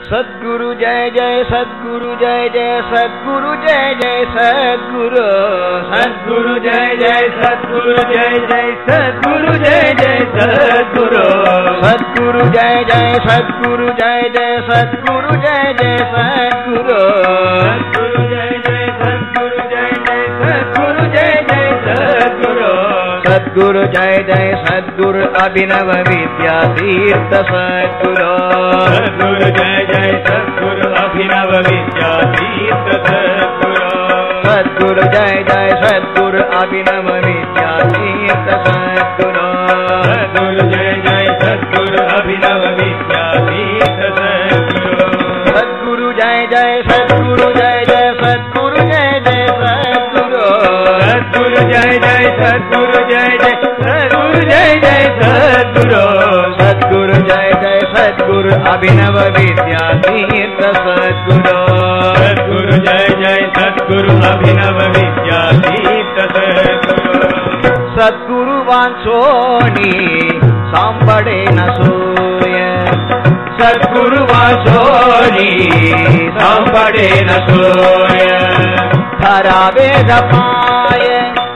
सद्गुरु जय जय सद्गुरु जय जय सद्गुरु जय जय सद्गुरु सद्गुरु जय जय सद्गुरु जय जय सद्गुरु जय जय सद्गुरु सद्गुरु जय जय सद्गुरु जय जय सद्गुरु जय जय सद्गुरु सद्गुरु जय जय सद्गुरु जय जय सद्गुरु जय जय सद्गुरु सद्गुरु जय जय सद्गुरु अभिनव विद्या तीर्थ सद्गुरु सद्गुरु जय जय सद्गुरु अभिनव विद्या तीर्थ सद्गुरु सद्गुरु जय जय सद्गुरु अभिनव विद्या तीर्थ सद्गुरु सद्गुरु जय जय सद्गुरु अभिनव विद्या तीर्थ सद्गुरु सद्गुरु जय जय सद्गुरु जय जय सद्गुरु जय जय सद्गुरु सद्गुरु जय जय सद्गुरु जय जय सद्गुरु जय जय सद्गुरु सद्गुरु जय जय सद्गुरु अभिनव विद्या तीर्थ सद्गुरु सद्गुरु जय जय सद्गुरु अभिनव विद्या तीर्थ सद्गुरु सद्गुरु वांसोनी सांबड़े न सोय सद्गुरु वांसोनी सांबड़े न सोय धरा वेद पाय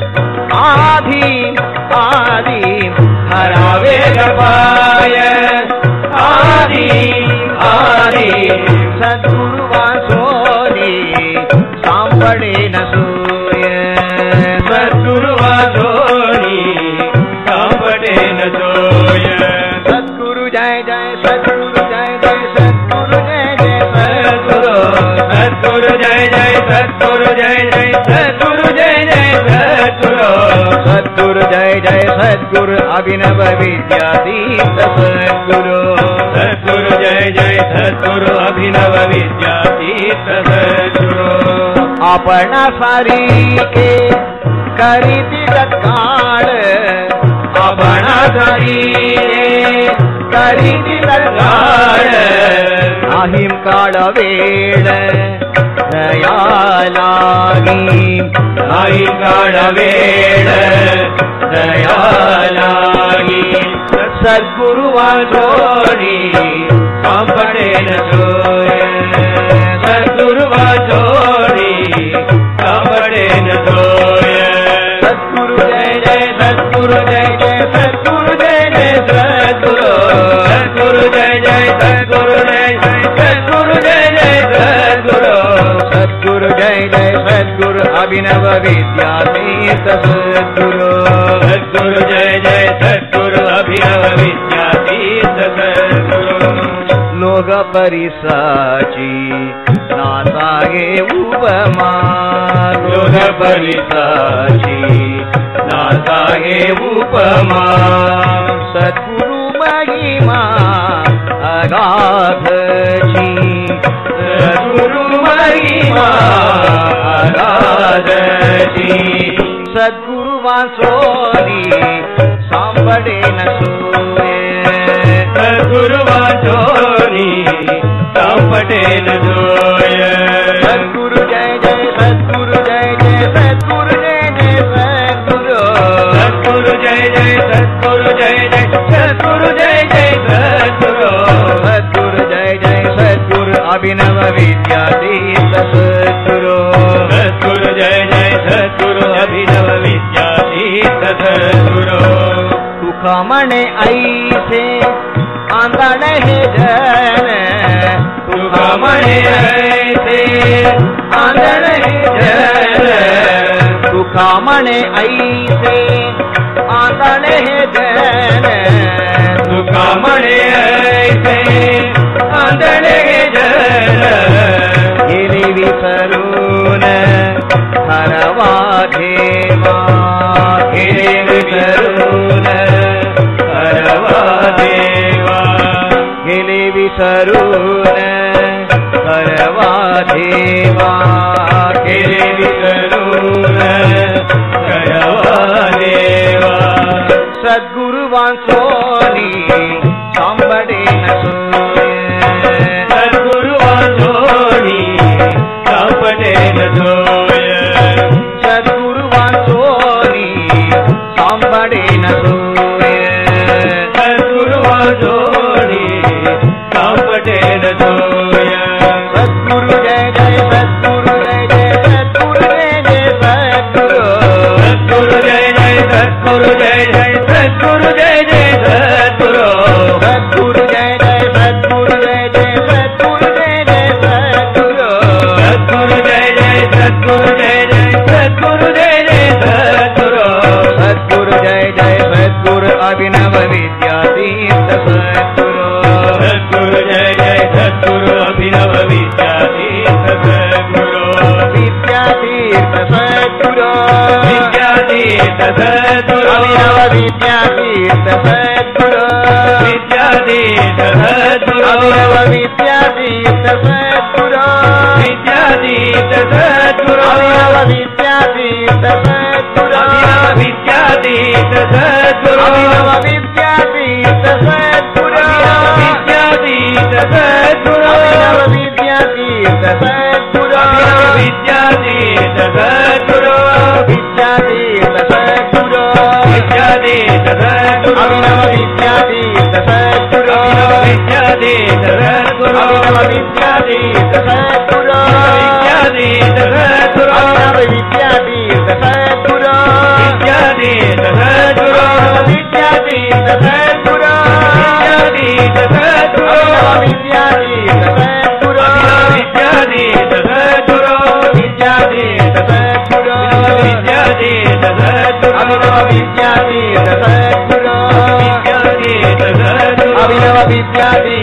आदि आदि धरा वेद पाय आदि आदि सद्गुरु वांसोनी सांबड़े न सोय सद्गुरु वांसोनी सांबड़े न सोय सद्गुरु जय जय सद्गुरु जय जय सद्गुरु जय जय सद्गुरु सद्गुरु जय जय सद्गुरु जय जय सद्गुरु जय जय सद्गुरु सद्गुरु जय जय सद्गुरु अभिनव विद्या तीर्थ सद्गुरु सद्गुरु जय जय सद्गुरु अभिनव विद्या तीर्थ सद्गुरु अपना सारी के करीती तत्काल अपना सारी करीती तत्काल नाहिम काळ वेळ दया लागी नाहिम काळ वेळ दया लागी सद्गुरु वांसोनी सांबड़े न सोय सद्गुरु वांसोनी सांबड़े न सोय सद्गुरु जय जय सद्गुरु जय जय सद्गुरु जय जय सद्गुरु सद्गुरु जय जय सद्गुरु जय जय सद्गुरु जय जय सद्गुरु सद्गुरु जय जय सद्गुरु अभिनव विद्या तीर्थ सद्गुरु सद्गुरु जय जय सद्गुरु अभिनव विद्या तीर्थ सद्गुरु लोग परिसाची नासागे उपमा लोग परिसाची नासागे उपमा सद्गुरु महिमा अगाधची सद्गुरु महिमा अगाधची सद्गुरु वांसोनी सांबड़े न सोय सद्गुरु वांसोनी सांबड़े न सोय सद्गुरु जय जय सद्गुरु जय जय सद्गुरु जय जय सद्गुरु सद्गुरु जय जय सद्गुरु जय जय सद्गुरु जय जय सद्गुरु सद्गुरु जय जय सद्गुरु अभिनव विद्या तीर्थ सद्गुरु सद्गुरु जय जय सद्गुरु अभिनव विद्या तीर्थ सद्गुरु सुखमणे ऐसे आंदण हे जन सुखमणे ऐसे आंदण हे जन सुखमणे ऐसे आंदण हे जन सुखमणे ऐसे आंदण हे जन गिरी विसरून हरवा देवा गिरी विसरून हरवा देवा गिरी विसरून हरवा देवा गिरी विसरून हरवा देवा सद्गुरु वांसोनी सांबड़े न सोय सद्गुरु वांसोनी सांबड़े न सोय सद्गुरु वांसोनी सांबड़े न सोय सद्गुरु वांसोनी सांबड़े न सोय ವಿದ್ಯಾತೀರ್ಥ ಸದ್ಗುರು ಅಭಿನವ ವಿದ್ಯಾತೀರ್ಥ ಸದ್ಗುರು ವಿದ್ಯಾತೀರ್ಥ ಸದ್ಗುರು ಅಭಿನವ ವಿದ್ಯಾತೀರ್ಥ ಸದ್ಗುರು ವಿದ್ಯಾತೀರ್ಥ ಸದ್ಗುರು ಅಭಿನವ ವಿದ್ಯಾತೀರ್ಥ ಸದ್ಗುರು ಅಭಿನವ ವಿದ್ಯಾತೀರ್ಥ ಸದ್ಗುರು ಅಭಿನವ ವಿದ್ಯಾತೀರ್ಥ ಸದ್ಗುರು ವಿದ್ಯಾತೀರ್ಥ ಸದ್ಗುರು ಅಭಿನವ ವಿದ್ಯಾತೀರ್ಥ ಸದ್ಗುರು ಅಭಿನವ ವಿದ್ಯಾತೀರ್ಥ ಸದ್ಗುರು ವಿದ್ಯಾತೀರ್ಥ ಸದ್ಗುರು ವಿದ್ಯಾತೀರ್ಥ ಸದ್ಗುರು ಅಭಿನವ ವಿದ್ಯಾತೀರ್ಥ ಸದ್ಗುರು ಅಭಿನವ ವಿದ್ಯಾತೀರ್ಥ ಸದ್ಗುರು ಅಭಿನವ ವಿದ್ಯಾತೀರ್ಥ ಸದ್ಗುರು ವಿದ್ಯಾತೀರ್ಥ ಸದ್ಗುರು ಅಭಿನವ ವಿದ್ಯಾತೀರ್ಥ ಸದ್ಗುರು ವಿದ್ಯಾತೀರ್ಥ ಸದ್ಗುರು ವಿದ್ಯಾತೀರ್ಥ ಸದ್ಗುರು ವಿದ್ಯಾತೀರ್ಥ ಸದ್ಗುರು ವಿದ್ಯಾತೀರ್ಥ ಸದ್ಗುರು ವಿದ್ಯಾತೀರ್ಥ ಸದ್ಗುರು ವಿದ್ಯಾತೀರ್ಥ ಸದ್ಗುರು ವಿದ್ಯಾತೀರ್ಥ ಸದ್ಗುರು ಅಭಿನವ ವಿದ್ಯಾತೀರ್ಥ ಸದ್ಗುರು ವಿದ್ಯಾತೀರ್ಥ ಸದ್ಗುರು ಅಭಿನವ ವಿದ್ಯಾತೀರ್ಥ